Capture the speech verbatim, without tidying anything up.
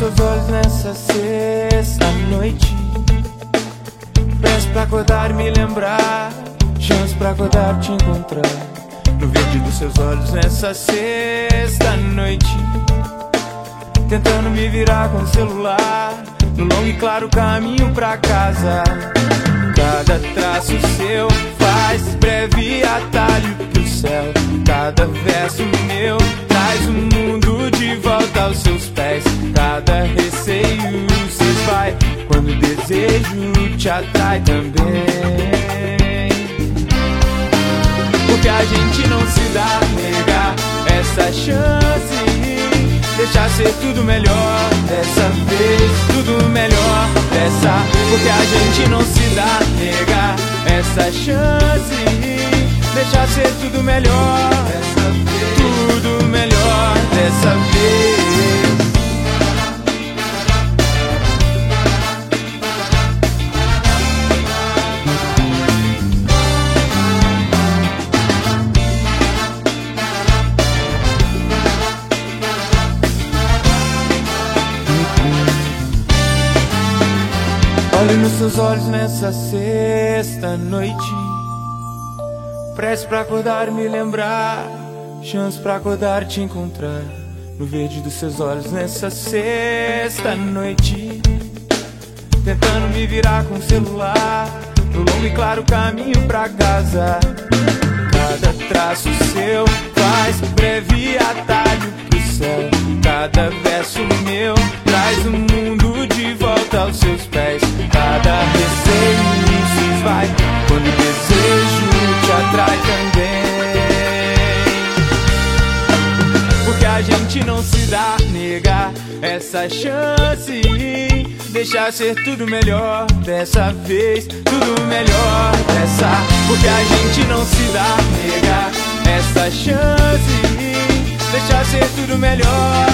seus olhos nessa sexta-noite. Peço pra acordar e me lembrar, chance pra acordar e te encontrar. No verde dos seus olhos nessa sexta-noite, tentando me virar com o celular, no longo e claro caminho pra casa. Cada traço seu faz breve atalho pro céu. Cada verso meu traz o mundo de volta aos seus pés. Cada receio se esvai quando o desejo te atrai também. Porque a gente não se dá, negar essa chance, deixar ser tudo melhor dessa vez, tudo melhor dessa. Porque a gente não se dá, negar essa chance, deixar ser tudo melhor dessa vez, tudo melhor dessa vez. Olho nos seus olhos nessa sexta-noite, prece pra acordar e me lembrar, chance pra acordar e te encontrar. No verde dos seus olhos nessa sexta-noite, tentando me virar com o celular, no longo e claro caminho pra casa. Cada traço seu faz breve atalho pro céu. Cada verso meu traz o mundo de volta aos seus pés. Cada receio se esvai quando o desejo te atrai também. Porque a gente não se dá, negar essa chance, deixar ser tudo melhor dessa vez, tudo melhor dessa. Porque a gente não se dá, negar essa chance, deixar ser tudo melhor